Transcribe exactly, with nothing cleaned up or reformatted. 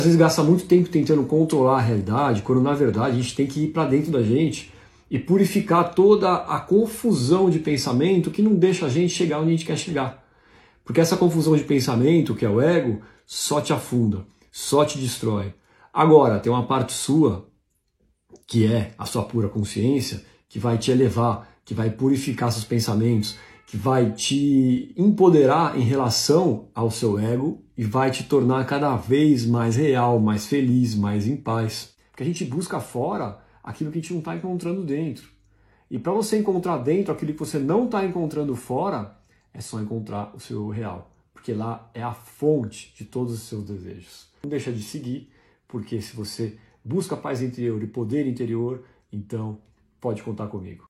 Às vezes gasta muito tempo tentando controlar a realidade, quando na verdade a gente tem que ir para dentro da gente e purificar toda a confusão de pensamento que não deixa a gente chegar onde a gente quer chegar. Porque essa confusão de pensamento, que é o ego, só te afunda, só te destrói. Agora, tem uma parte sua, que é a sua pura consciência, que vai te elevar, que vai purificar seus pensamentos, que vai te empoderar em relação ao seu ego e vai te tornar cada vez mais real, mais feliz, mais em paz. Porque a gente busca fora aquilo que a gente não está encontrando dentro. E para você encontrar dentro aquilo que você não está encontrando fora, é só encontrar o seu real. Porque lá é a fonte de todos os seus desejos. Não deixa de seguir, porque se você busca paz interior e poder interior, então pode contar comigo.